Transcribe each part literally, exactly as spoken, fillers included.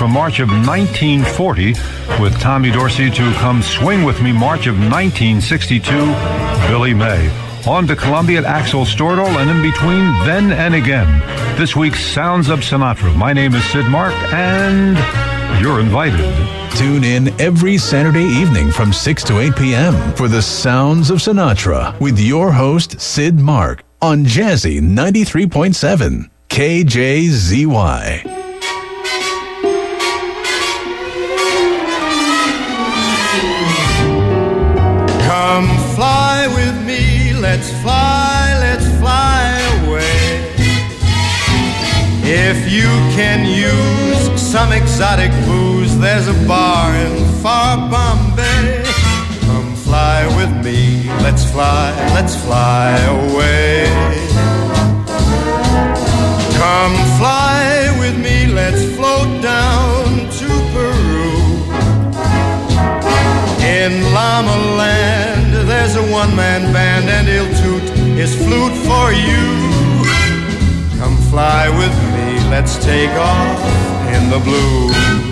from March of nineteen forty, with Tommy Dorsey to Come Swing With Me, March of nineteen sixty-two, Billy May. On to Columbia, Axel Stordahl, and in between, Then and Again. This week's Sounds of Sinatra. My name is Sid Mark, and you're invited. Tune in every Saturday evening from six to eight p.m. for the Sounds of Sinatra with your host, Sid Mark, on Jazzy ninety-three point seven, K J Z Y. Come fly with me, let's fly, let's fly away. If you can use some exotic booze, there's a bar in far Bombay. Come fly with me, let's fly, let's fly away. Come fly with me, let's float down to Peru. In Llama Land, there's a one-man band and he'll toot his flute for you. Come fly with me, let's take off in the blue.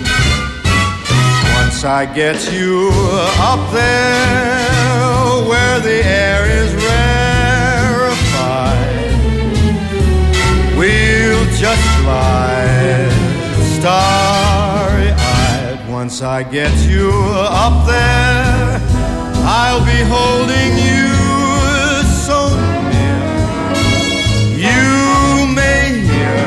Once I get you up there where the air is rarefied, we'll just glide starry-eyed. Once I get you up there, I'll be holding you so near. You may hear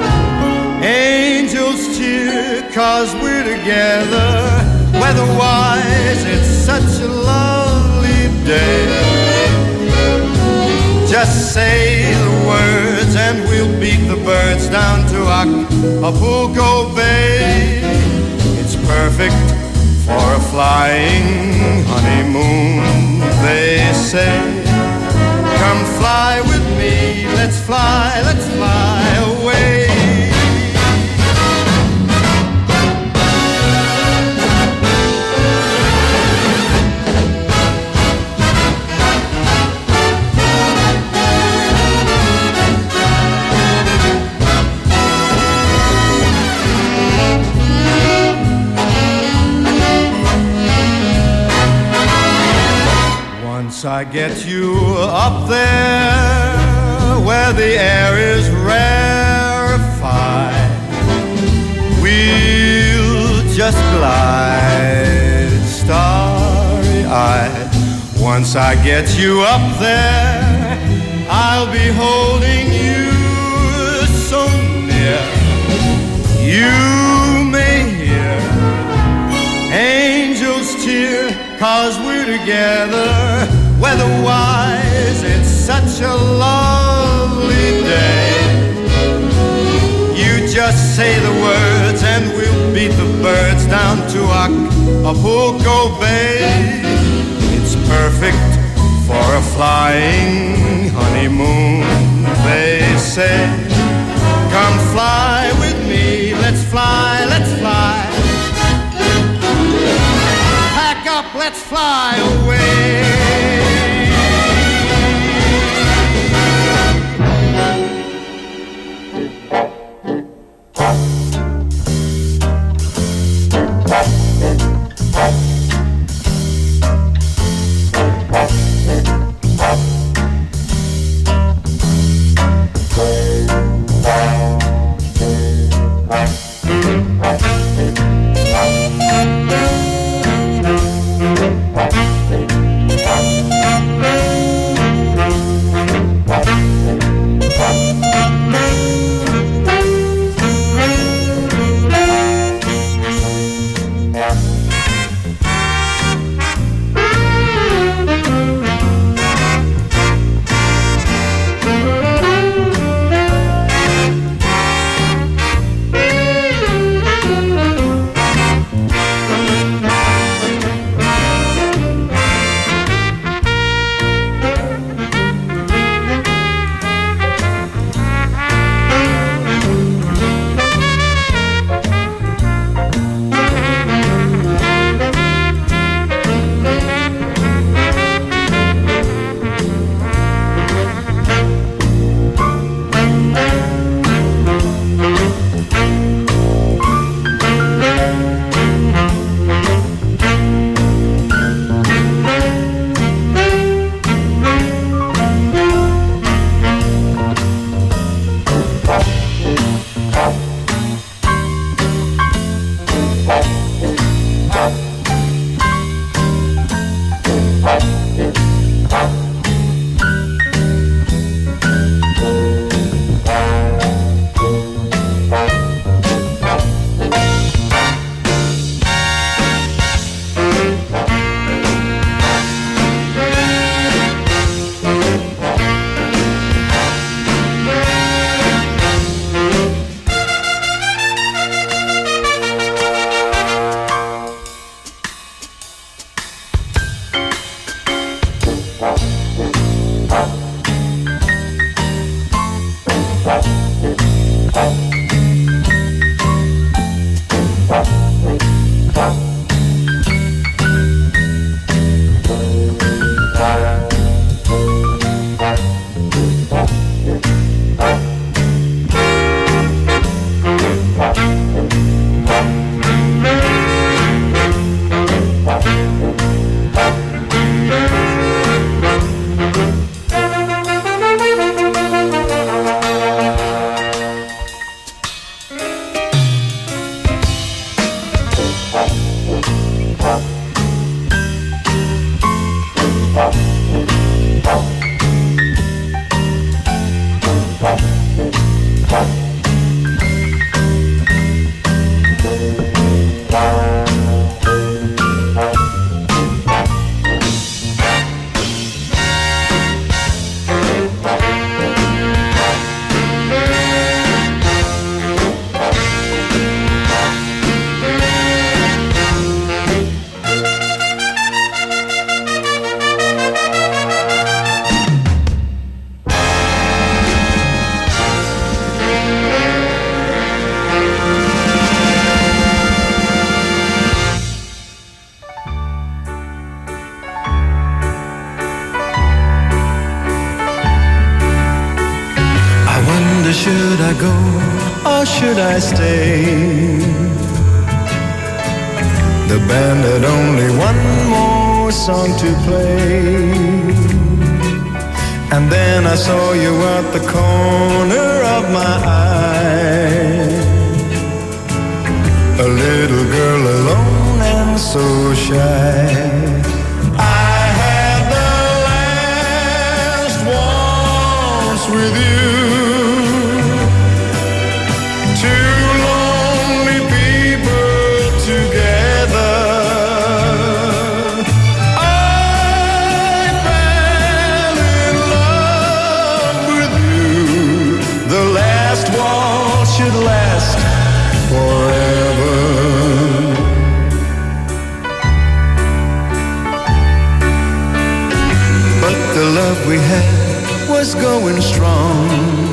angels cheer, 'cause we're together. Weather-wise, it's such a lovely day. Just say the words and we'll beat the birds down to Acapulco Bay. It's perfect for a flying honeymoon, they say. Come fly with me, let's fly, let's fly away. I get you up there where the air is rarefied, we'll just glide starry-eyed. Once I get you up there, I'll be holding you so near. You may hear angels cheer, 'cause we're together. Weather-wise, it's such a lovely day. You just say the words and we'll beat the birds down to Acapulco Bay. It's perfect for a flying honeymoon, they say. Come fly with me, let's fly, let's fly. Pack up, let's fly away. Thank you. I go or should I stay? The band had only one more song to play. And then I saw you at the corner of my eye. A little girl alone and so shy. I had the last waltz with you. Two lonely people together. I fell in love with you. The last waltz should last forever. But the love we had was going strong.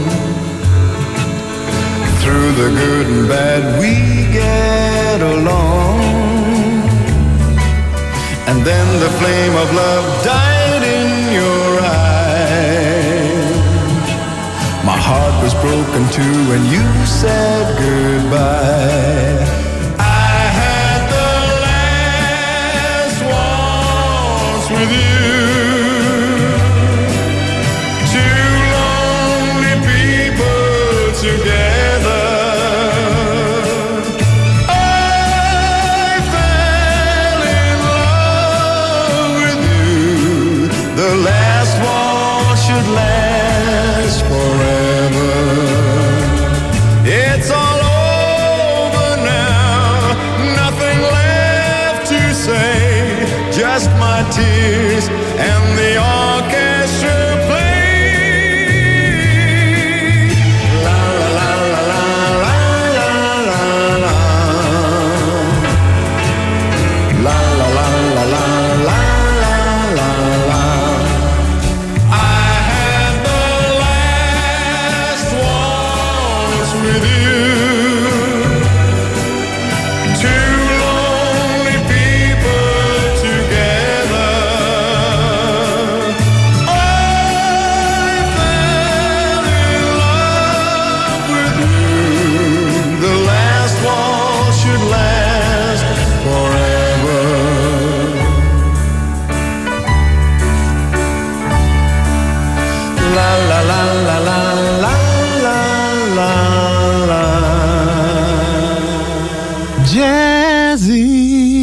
Through the good and bad we get along. And then the flame of love died in your eyes. My heart was broken too when you said goodbye. I had the last waltz with you. Two lonely people together. I fell in love with you. The last waltz should last forever. It's all over now, nothing left to say, just my tears and the orchestra play. La la la la la la la la. La la la la la la la la. I had the last waltz with you. Two lonely people together. I fell in love with you. The last waltz should last forever. La la la la la la la la la. Jazzy.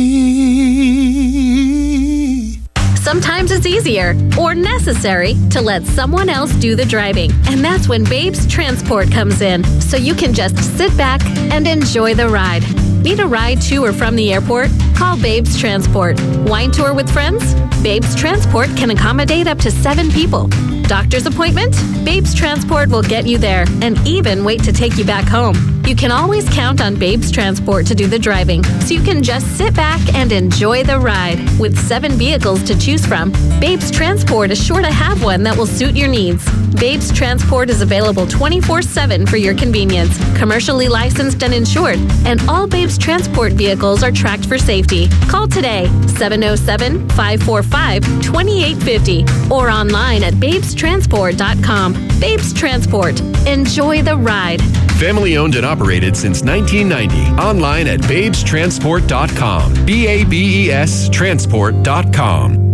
Sometimes it's easier or necessary to let someone else do the driving. And that's when Babes Transport comes in. So you can just sit back and enjoy the ride. Need a ride to or from the airport? Call Babes Transport. Wine tour with friends? Babes Transport can accommodate up to seven people. Doctor's appointment? Babes Transport will get you there and even wait to take you back home. You can always count on Babes Transport to do the driving, so you can just sit back and enjoy the ride. With seven vehicles to choose from, Babes Transport is sure to have one that will suit your needs. Babes Transport is available twenty-four seven for your convenience, commercially licensed and insured, and all Babes Transport vehicles are tracked for safety. Call today, seven oh seven, five four five, two eight five oh, or online at babes transport dot com. Babes Transport. Enjoy the ride. Family owned and operated since nineteen ninety. Online at babes transport dot com. B A B E S transport dot com.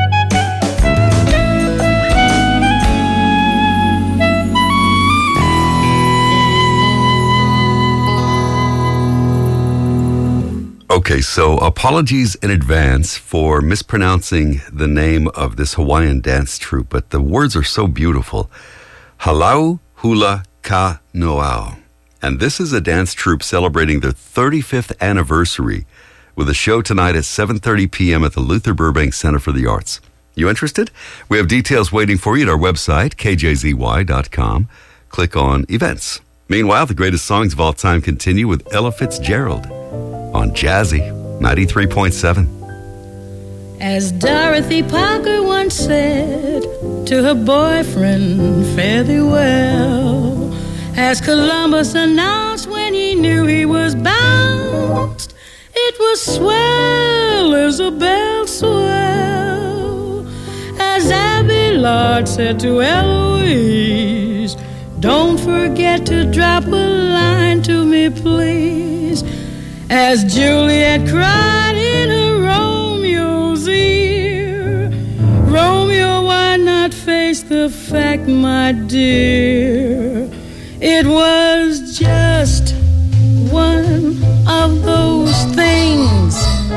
Okay, so apologies in advance for mispronouncing the name of this Hawaiian dance troupe, but the words are so beautiful. Halau Hula Ka Noao. And this is a dance troupe celebrating their thirty-fifth anniversary with a show tonight at seven thirty p.m. at the Luther Burbank Center for the Arts. You interested? We have details waiting for you at our website, k j z y dot com. Click on Events. Meanwhile, the greatest songs of all time continue with Ella Fitzgerald on Jazzy ninety-three point seven. As Dorothy Parker once said to her boyfriend, fare thee well. As Columbus announced when he knew he was bounced, it was swell as a bell swell. As Abby Lard said to Eloise, don't forget to drop a line to me, please. As Juliet cried in her Romeo's ear, Romeo, why not face the fact, my dear? It was just one of those things,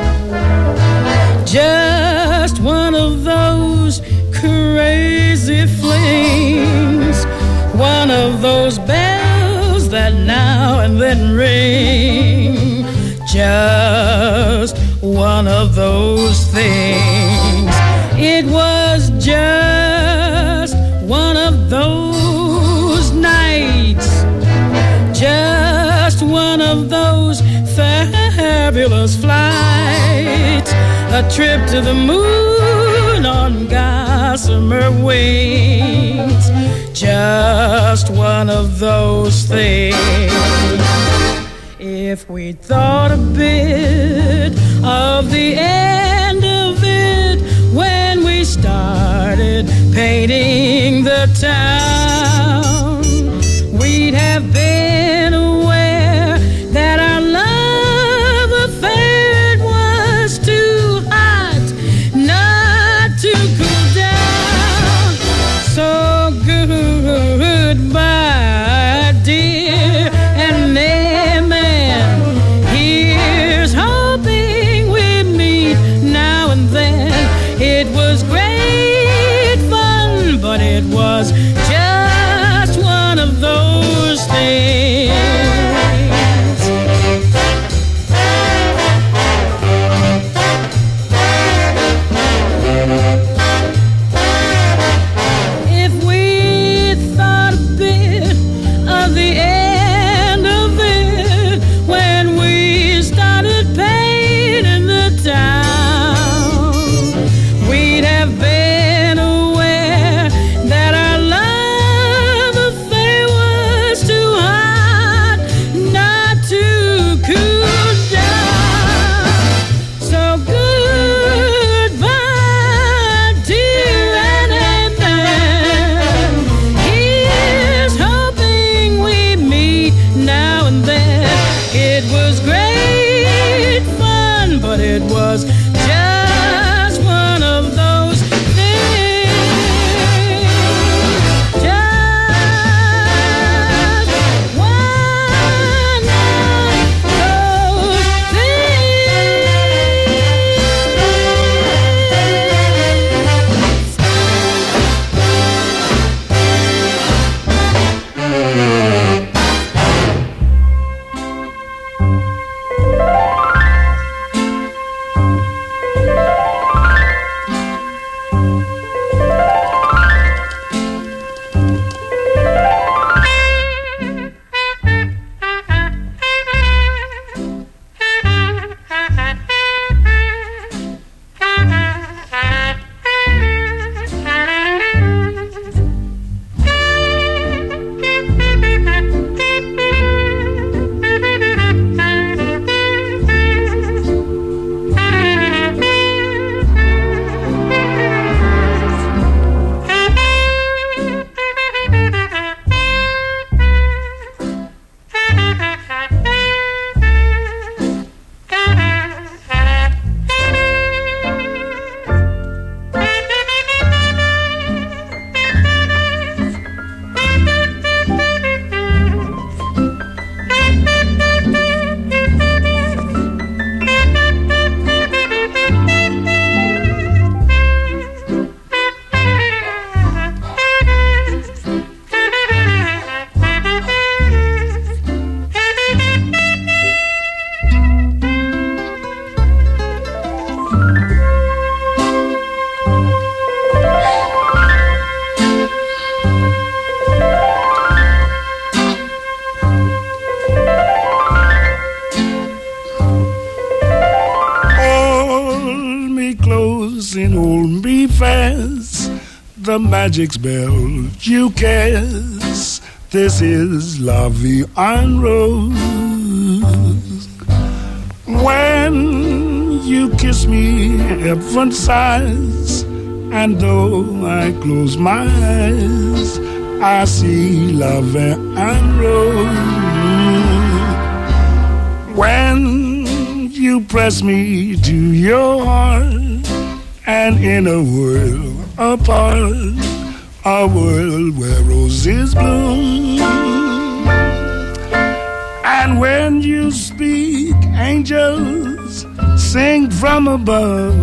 just one of those crazy flings, one of those bells that now and then ring, just one of those things. It was just one of those nights, just one of those fabulous flights, a trip to the moon on gossamer wings, just one of those things. If we thought a bit of the end of it when we started painting the town, we'd have been aware that our love affair was too hot not to cool down. So goodbye, dear, and amen. Here's hoping we meet now and then. It was great fun, but it was just one of those things. If we thought a bit of the end of it when we started painting the town, we'd have been aware that our love affair was too hot not to cool down. So goodbye, dear, and amen. Here's hoping we meet now and then. It was great fun, but it was just one of those things. Just one of those the magic spell you cast. This is La Vie en Rose. When you kiss me, heaven sighs, and though I close my eyes, I see love and rose. When you press me to your heart, and in a world apart, a world where roses bloom. And when you speak, angels sing from above.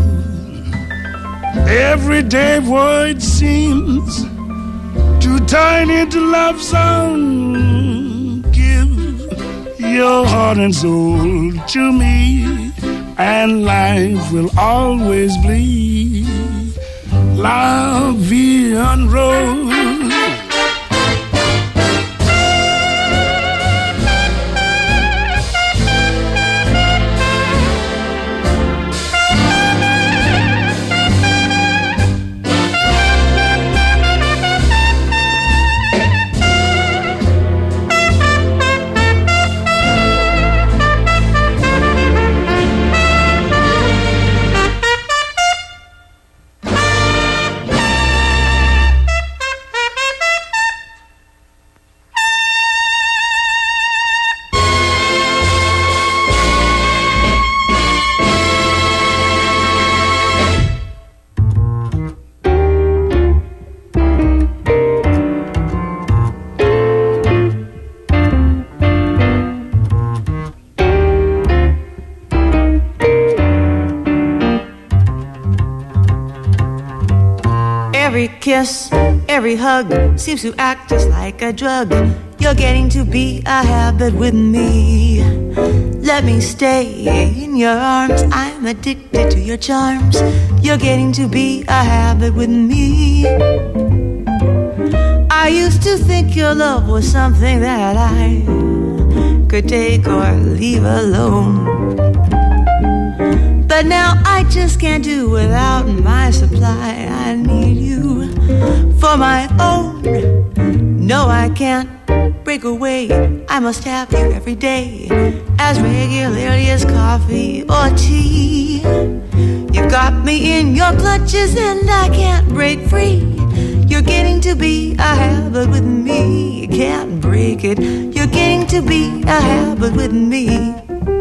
Everyday void seems to turn into love song. Give your heart and soul to me, and life will always be la vie en rose. Kiss, every hug seems to act just like a drug. You're getting to be a habit with me. Let me stay in your arms. I'm addicted to your charms. You're getting to be a habit with me. I used to think your love was something that I could take or leave alone. But now I just can't do without my supply. I need you for my own. No, I can't break away. I must have you every day, as regularly as coffee or tea. You've got me in your clutches and I can't break free. You're getting to be a habit with me. You can't break it. You're getting to be a habit with me.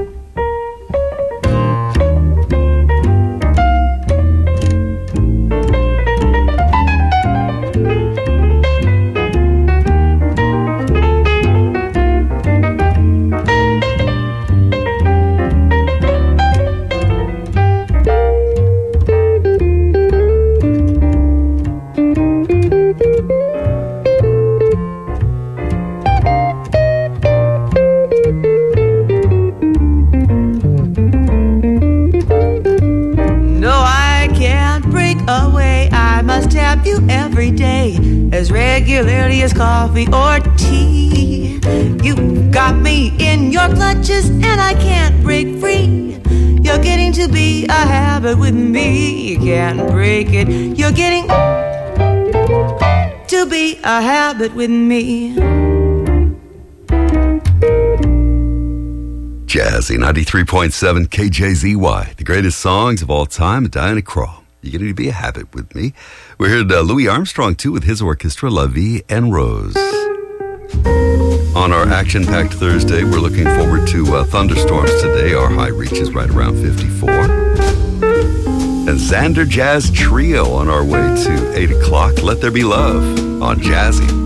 As regularly as coffee or tea. You've got me in your clutches and I can't break free. You're getting to be a habit with me. You can't break it. You're getting to be a habit with me. Jazzy ninety-three point seven K J Z Y, the greatest songs of all time, Diana Krall. You're going to be a habit with me. We heard uh, Louis Armstrong, too, with his orchestra, La Vie en Rose. On our action-packed Thursday, we're looking forward to uh, thunderstorms today. Our high reaches right around fifty-four. And Xander Jazz Trio on our way to eight o'clock. Let There Be Love on Jazzy.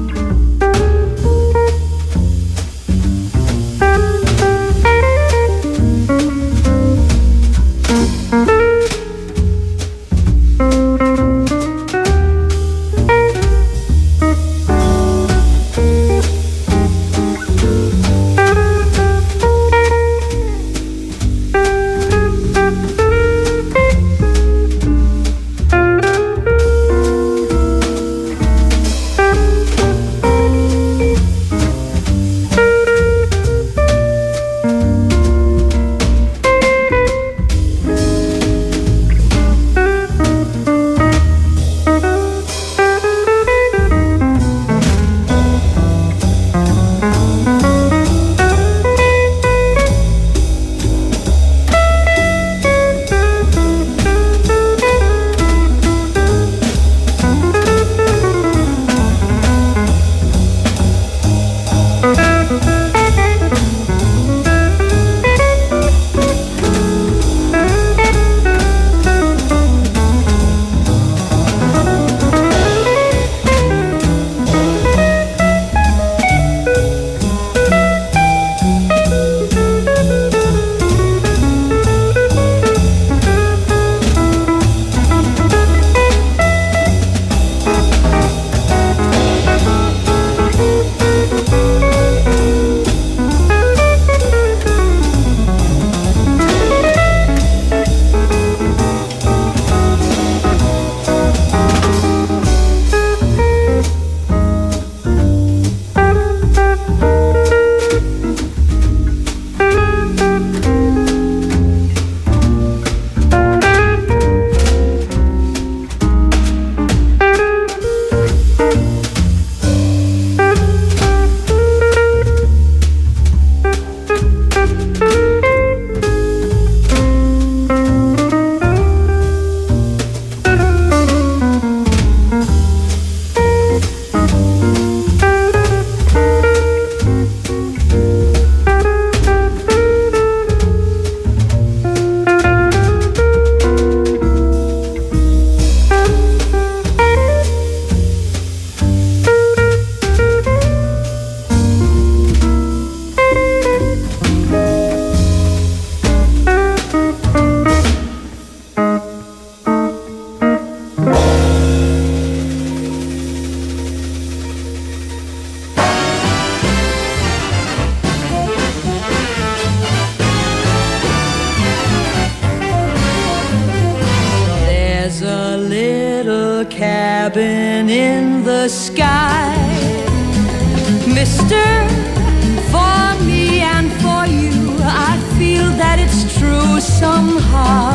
cabin in the sky. Mister, for me and for you, I feel that it's true somehow.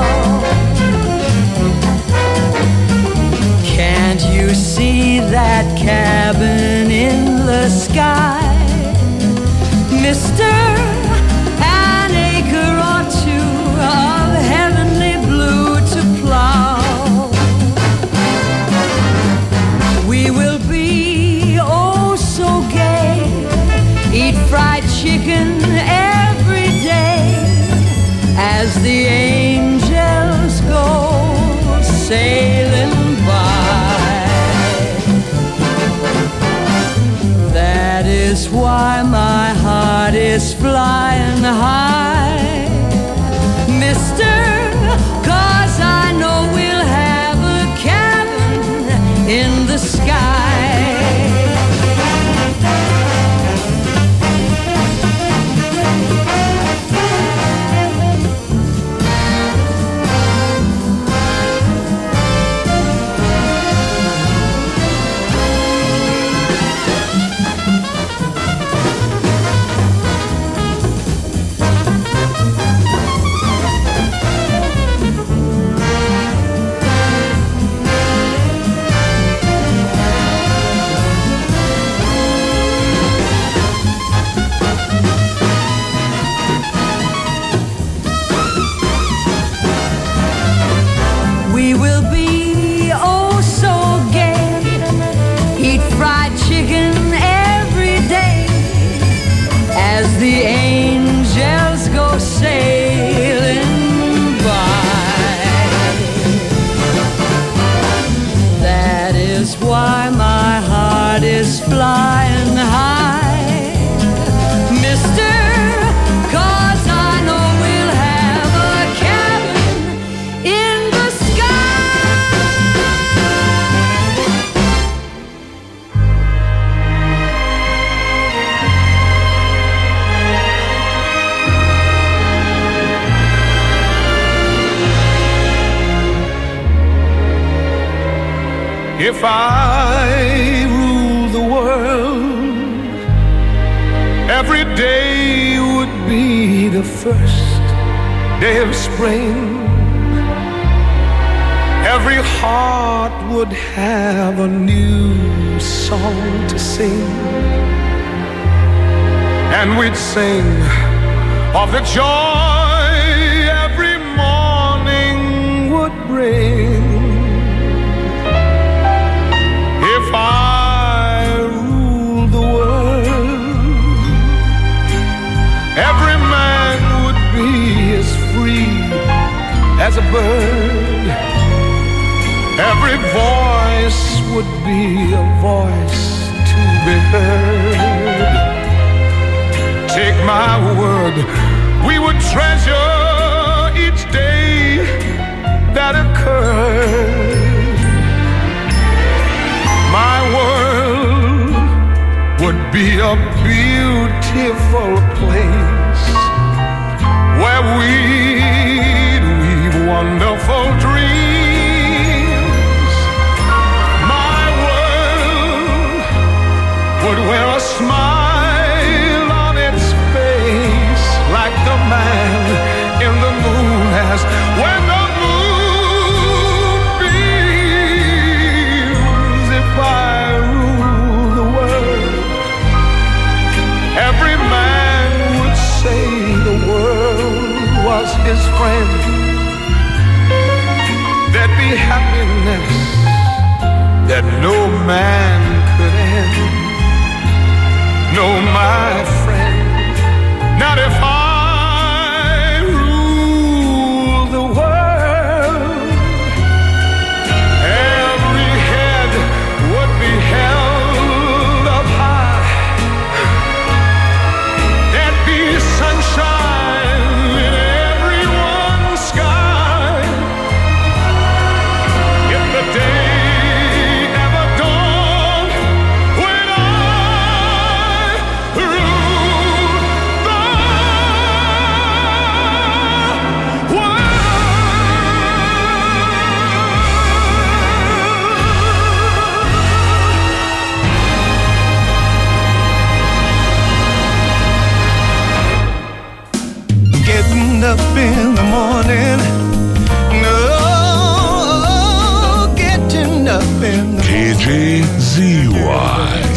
Can't you see that cabin in the sky? Mister, an acre or two of heavenly blue to plow. We will be oh so gay, eat fried chicken every day as the angels go sailing by. That is why my heart is flying high, Mister, 'cause I know we'll have a cabin in the sky. The angels go sailing by. That is why my heart is flying high, Mister, 'cause I know we'll have a cabin in the If I rule the world, every day would be the first day of spring. Every heart would have a new song to sing, and we'd sing of the joy every morning would bring. If I rule the world, every man would be as free as a bird. Every voice would be a voice to be heard. Take my word, we would treasure each day that occurred. My world would be a beautiful place where we'd weave wonderful dreams. My world would wear a smile on its face like the man in the moon has when the was his friend. There'd be happiness that no man could end. No, my friend, not if I rule the world. Every head would be held up high. There'd be sunshine in everyone's sky. If the day ever dawned when I rule the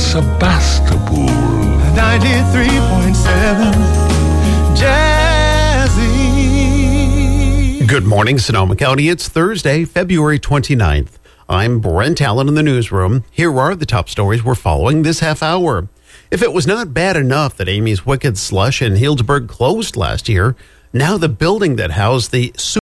Sebastopol. ninety-three point seven Jazzy. Good morning, Sonoma County. It's Thursday, February twenty-ninth. I'm Brent Allen in the newsroom. Here are the top stories we're following this half hour. If it was not bad enough that Amy's Wicked Slush in Healdsburg closed last year, now the building that housed the